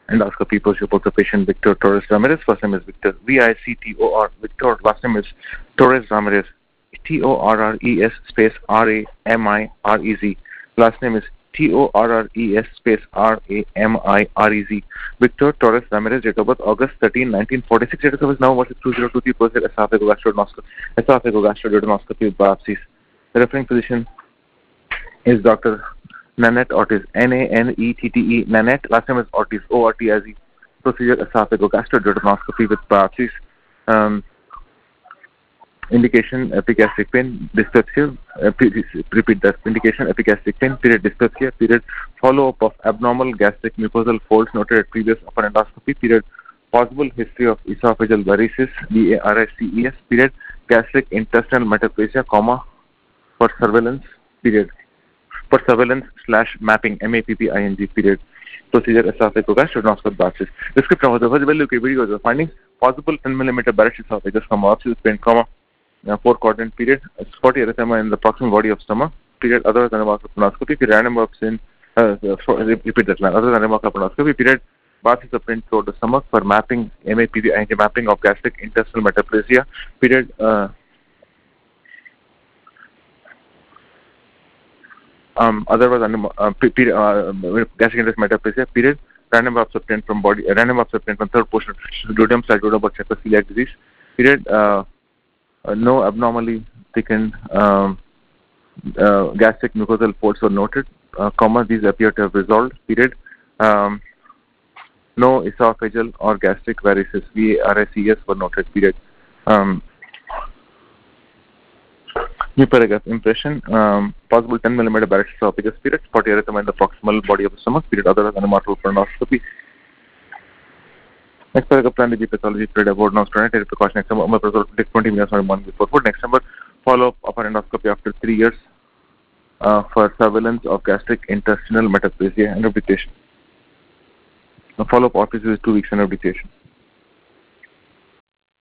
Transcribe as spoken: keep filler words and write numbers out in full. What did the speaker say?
endoscopy procedure for the patient Victor Torres Ramirez. First name is Victor, V I C T O R, Victor. Last name is Torres Ramirez, T O R R E S space R A M I R E Z. Last name is T O R R E S space R A M I R E Z. Victor Torres Ramirez, date of birth August thirteenth, nineteen forty-six, date of service November two thousand twenty-three, procedure esophagogastroscopy, esophagogastroduodenoscopy biopsies. The referring physician is Doctor Nanette Ortiz, N A N E T T E, Nanette. Last name is Ortiz, O R T I Z. Procedure esophagogastroduodenoscopy with biopsies. Um, indication epigastric pain, dyspepsia. Uh, repeat that. Indication epigastric pain. Period dyspepsia. Period follow-up of abnormal gastric mucosal folds noted at previous upper endoscopy. Period possible history of esophageal varices, V A R I C E S. Period gastric intestinal metaplasia, comma for surveillance. Period for surveillance slash mapping, M A P P I N G. Period procedure esophagogastroduodenoscopy biopsies. Description of the visible look video the findings possible ten millimeter Barrett's esophagus, comma biopsy pain, comma uh, four quadrant. Period spotty erythema in the proximal body of stomach. Period other than laparoscopy. Period random biopsy in uh, for, repeat that line. Other than laparoscopy. Period biopsy of print through the stomach for mapping, M A P P I N G, mapping of gastric intestinal metaplasia. Period uh, Um, otherwise, uh, period, uh, gastric intestinal metaplasia. Period random biopsy obtained from body, uh, random biopsy obtained from third portion of duodenum, side duodenum, but celiac disease. Period uh, uh, no abnormally thickened um, uh, gastric mucosal folds were noted. Uh, comma these appear to have resolved. Period um, no esophageal or gastric varices, V A R I C E S, were noted. Period. Um, New paragraph impression, um, possible ten millimeter Barrett's esophagus. Period spotty erythema in the proximal body of the stomach. Period other than anatomical colonoscopy. Next paragraph, plan the pathology. Period about now standard precaution. Next number, take twenty minutes or one before food. Next number, follow up upper endoscopy after three years uh, for surveillance of gastric intestinal metaplasia and replication. Follow up office is two weeks and replication.